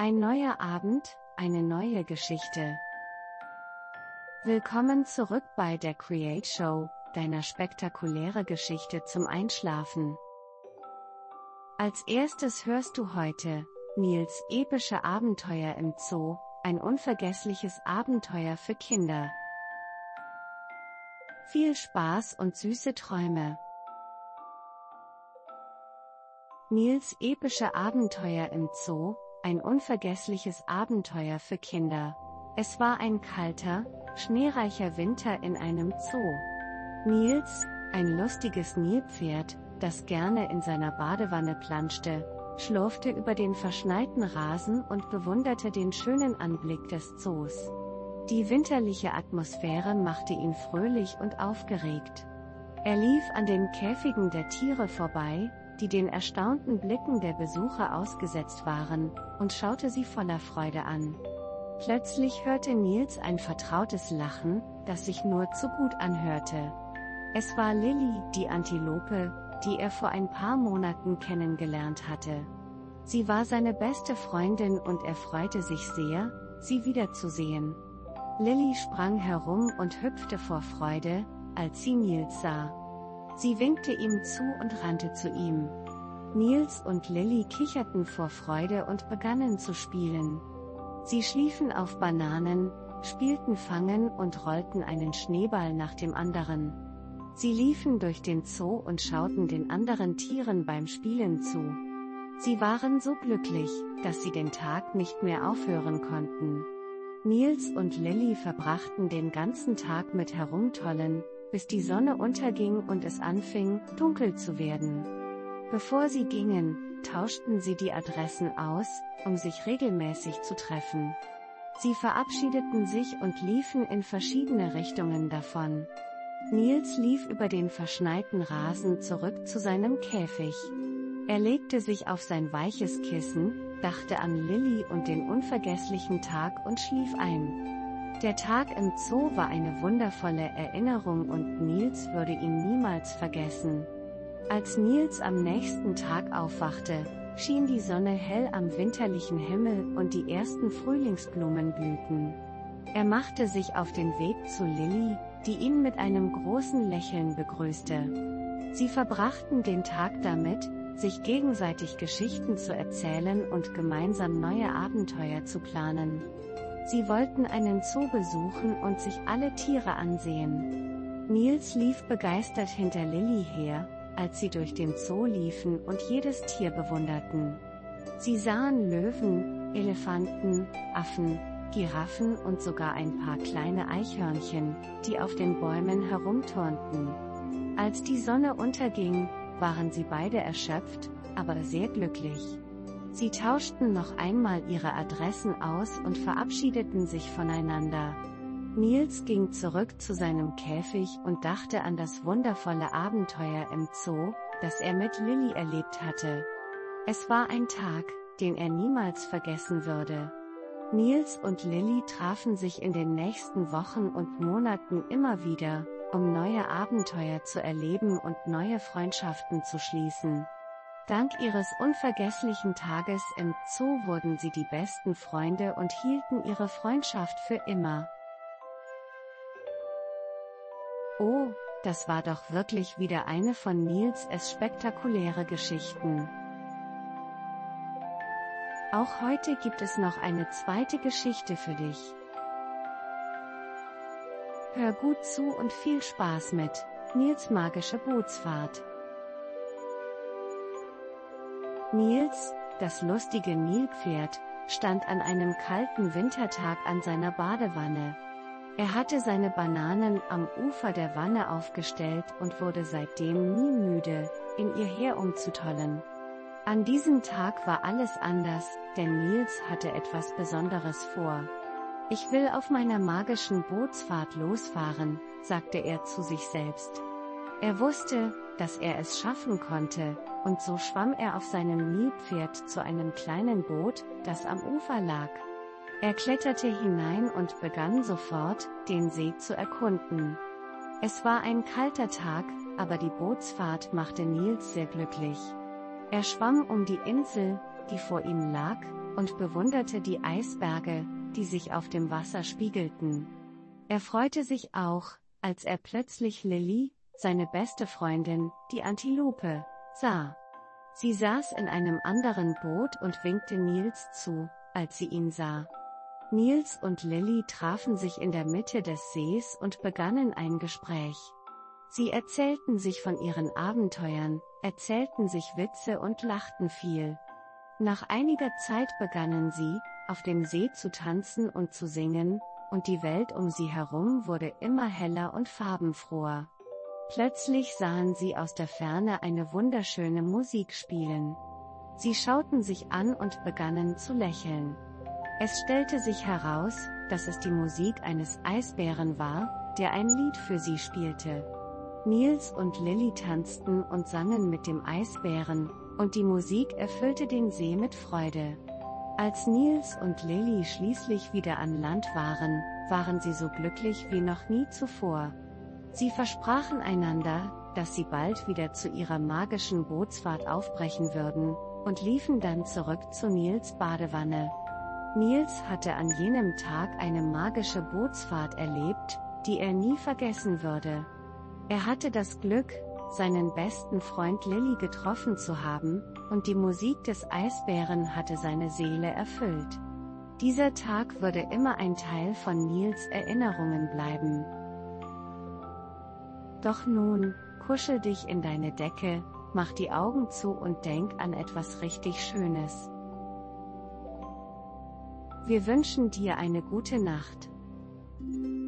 Ein neuer Abend, eine neue Geschichte. Willkommen zurück bei der Create Show, deiner spektakuläre Geschichte zum Einschlafen. Als erstes hörst du heute Nils' epische Abenteuer im Zoo, ein unvergessliches Abenteuer für Kinder. Viel Spaß und süße Träume. Nils' epische Abenteuer im Zoo, ein unvergessliches Abenteuer für Kinder. Es war ein kalter, schneereicher Winter in einem Zoo. Nils, ein lustiges Nilpferd, das gerne in seiner Badewanne planschte, schlurfte über den verschneiten Rasen und bewunderte den schönen Anblick des Zoos. Die winterliche Atmosphäre machte ihn fröhlich und aufgeregt. Er lief an den Käfigen der Tiere vorbei, die den erstaunten Blicken der Besucher ausgesetzt waren, und schaute sie voller Freude an. Plötzlich hörte Nils ein vertrautes Lachen, das sich nur zu gut anhörte. Es war Lilly, die Antilope, die er vor ein paar Monaten kennengelernt hatte. Sie war seine beste Freundin und er freute sich sehr, sie wiederzusehen. Lilly sprang herum und hüpfte vor Freude, als sie Nils sah. Sie winkte ihm zu und rannte zu ihm. Nils und Lilly kicherten vor Freude und begannen zu spielen. Sie schliefen auf Bananen, spielten Fangen und rollten einen Schneeball nach dem anderen. Sie liefen durch den Zoo und schauten den anderen Tieren beim Spielen zu. Sie waren so glücklich, dass sie den Tag nicht mehr aufhören konnten. Nils und Lilly verbrachten den ganzen Tag mit Herumtollen, bis die Sonne unterging und es anfing, dunkel zu werden. Bevor sie gingen, tauschten sie die Adressen aus, um sich regelmäßig zu treffen. Sie verabschiedeten sich und liefen in verschiedene Richtungen davon. Nils lief über den verschneiten Rasen zurück zu seinem Käfig. Er legte sich auf sein weiches Kissen, dachte an Lilly und den unvergesslichen Tag und schlief ein. Der Tag im Zoo war eine wundervolle Erinnerung und Nils würde ihn niemals vergessen. Als Nils am nächsten Tag aufwachte, schien die Sonne hell am winterlichen Himmel und die ersten Frühlingsblumen blühten. Er machte sich auf den Weg zu Lilly, die ihn mit einem großen Lächeln begrüßte. Sie verbrachten den Tag damit, sich gegenseitig Geschichten zu erzählen und gemeinsam neue Abenteuer zu planen. Sie wollten einen Zoo besuchen und sich alle Tiere ansehen. Nils lief begeistert hinter Lilly her, als sie durch den Zoo liefen und jedes Tier bewunderten. Sie sahen Löwen, Elefanten, Affen, Giraffen und sogar ein paar kleine Eichhörnchen, die auf den Bäumen herumturnten. Als die Sonne unterging, waren sie beide erschöpft, aber sehr glücklich. Sie tauschten noch einmal ihre Adressen aus und verabschiedeten sich voneinander. Nils ging zurück zu seinem Käfig und dachte an das wundervolle Abenteuer im Zoo, das er mit Lilly erlebt hatte. Es war ein Tag, den er niemals vergessen würde. Nils und Lilly trafen sich in den nächsten Wochen und Monaten immer wieder, um neue Abenteuer zu erleben und neue Freundschaften zu schließen. Dank ihres unvergesslichen Tages im Zoo wurden sie die besten Freunde und hielten ihre Freundschaft für immer. Oh, das war doch wirklich wieder eine von Nils' spektakuläre Geschichten. Auch heute gibt es noch eine zweite Geschichte für dich. Hör gut zu und viel Spaß mit Nils' magische Bootsfahrt. Nils, das lustige Nilpferd, stand an einem kalten Wintertag an seiner Badewanne. Er hatte seine Bananen am Ufer der Wanne aufgestellt und wurde seitdem nie müde, in ihr herumzutollen. An diesem Tag war alles anders, denn Nils hatte etwas Besonderes vor. Ich will auf meiner magischen Bootsfahrt losfahren, sagte er zu sich selbst. Er wusste, dass er es schaffen konnte, und so schwamm er auf seinem Nilpferd zu einem kleinen Boot, das am Ufer lag. Er kletterte hinein und begann sofort, den See zu erkunden. Es war ein kalter Tag, aber die Bootsfahrt machte Nils sehr glücklich. Er schwamm um die Insel, die vor ihm lag, und bewunderte die Eisberge, die sich auf dem Wasser spiegelten. Er freute sich auch, als er plötzlich Lilly, seine beste Freundin, die Antilope, sah. Sie saß in einem anderen Boot und winkte Niels zu, als sie ihn sah. Niels und Lilly trafen sich in der Mitte des Sees und begannen ein Gespräch. Sie erzählten sich von ihren Abenteuern, erzählten sich Witze und lachten viel. Nach einiger Zeit begannen sie, auf dem See zu tanzen und zu singen, und die Welt um sie herum wurde immer heller und farbenfroher. Plötzlich sahen sie aus der Ferne eine wunderschöne Musik spielen. Sie schauten sich an und begannen zu lächeln. Es stellte sich heraus, dass es die Musik eines Eisbären war, der ein Lied für sie spielte. Niels und Lilly tanzten und sangen mit dem Eisbären, und die Musik erfüllte den See mit Freude. Als Niels und Lilly schließlich wieder an Land waren, waren sie so glücklich wie noch nie zuvor. Sie versprachen einander, dass sie bald wieder zu ihrer magischen Bootsfahrt aufbrechen würden, und liefen dann zurück zu Niels Badewanne. Niels hatte an jenem Tag eine magische Bootsfahrt erlebt, die er nie vergessen würde. Er hatte das Glück, seinen besten Freund Lilly getroffen zu haben, und die Musik des Eisbären hatte seine Seele erfüllt. Dieser Tag würde immer ein Teil von Niels Erinnerungen bleiben. Doch nun, kuschel dich in deine Decke, mach die Augen zu und denk an etwas richtig Schönes. Wir wünschen dir eine gute Nacht.